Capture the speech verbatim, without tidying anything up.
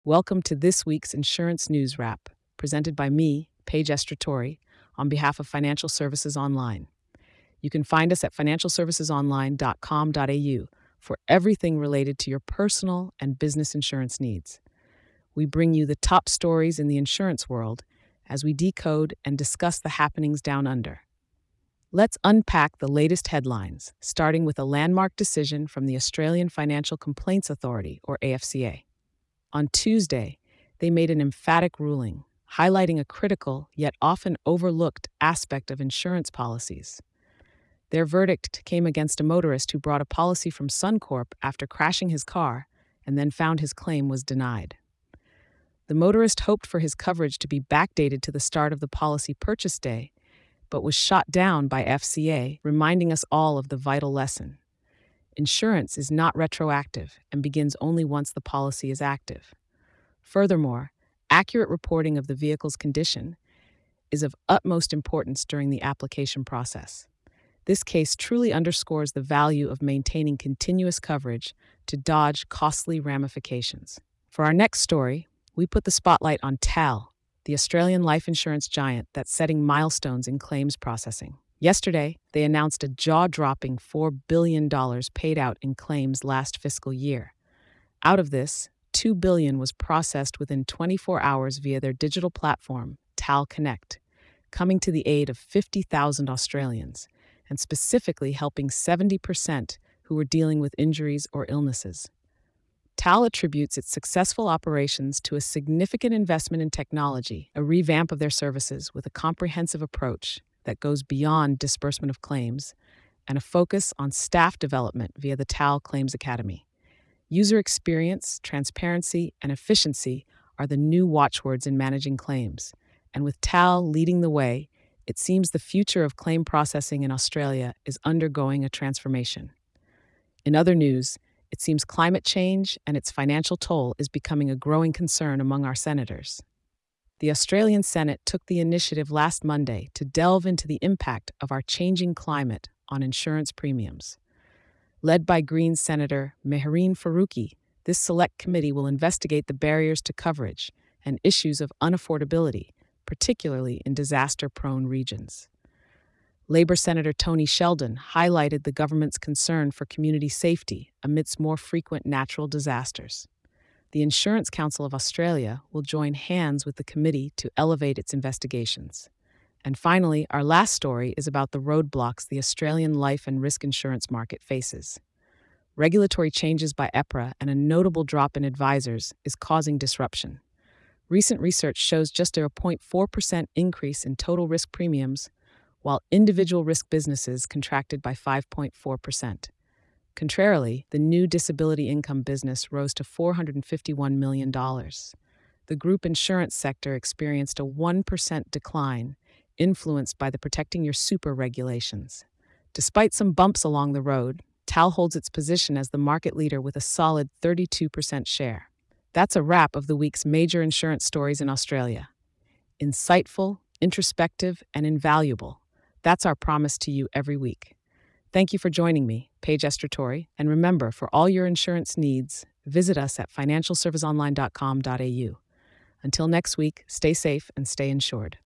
Welcome to this week's Insurance News Wrap, presented by me, Paige Estratori, on behalf of Financial Services Online. You can find us at financial services online dot com dot a u for everything related to your personal and business insurance needs. We bring you the top stories in the insurance world as we decode and discuss the happenings down under. Let's unpack the latest headlines, starting with a landmark decision from the Australian Financial Complaints Authority, or A F C A. On Tuesday, they made an emphatic ruling, highlighting a critical yet often overlooked aspect of insurance policies. Their verdict came against a motorist who brought a policy from Suncorp after crashing his car and then found his claim was denied. The motorist hoped for his coverage to be backdated to the start of the policy purchase day, but was shot down by F C A, reminding us all of the vital lesson. Insurance is not retroactive and begins only once the policy is active. Furthermore, accurate reporting of the vehicle's condition is of utmost importance during the application process. This case truly underscores the value of maintaining continuous coverage to dodge costly ramifications. For our next story, we put the spotlight on T A L, the Australian life insurance giant that's setting milestones in claims processing. Yesterday, they announced a jaw-dropping four billion dollars paid out in claims last fiscal year. Out of this, two billion dollars was processed within twenty-four hours via their digital platform, T A L Connect, coming to the aid of fifty thousand Australians, and specifically helping seventy percent who were dealing with injuries or illnesses. T A L attributes its successful operations to a significant investment in technology, a revamp of their services with a comprehensive approach that goes beyond disbursement of claims, and a focus on staff development via the T A L Claims Academy. User experience, transparency, and efficiency are the new watchwords in managing claims, and with T A L leading the way, it seems the future of claim processing in Australia is undergoing a transformation. In other news, it seems climate change and its financial toll is becoming a growing concern among our senators. The Australian Senate took the initiative last Monday to delve into the impact of our changing climate on insurance premiums. Led by Greens Senator Mehreen Faruqi, this select committee will investigate the barriers to coverage and issues of unaffordability, particularly in disaster-prone regions. Labor Senator Tony Sheldon highlighted the government's concern for community safety amidst more frequent natural disasters. The Insurance Council of Australia will join hands with the committee to elevate its investigations. And finally, our last story is about the roadblocks the Australian life and risk insurance market faces. Regulatory changes by EPRA and a notable drop in advisors is causing disruption. Recent research shows just a zero point four percent increase in total risk premiums, while individual risk businesses contracted by five point four percent. Contrarily, the new disability income business rose to four hundred fifty-one million dollars. The group insurance sector experienced a one percent decline, influenced by the Protecting Your Super regulations. Despite some bumps along the road, T A L holds its position as the market leader with a solid thirty-two percent share. That's a wrap of the week's major insurance stories in Australia. Insightful, introspective, and invaluable. That's our promise to you every week. Thank you for joining me, Paige Estratori, and remember, for all your insurance needs, visit us at financial services online dot com dot a u. Until next week, stay safe and stay insured.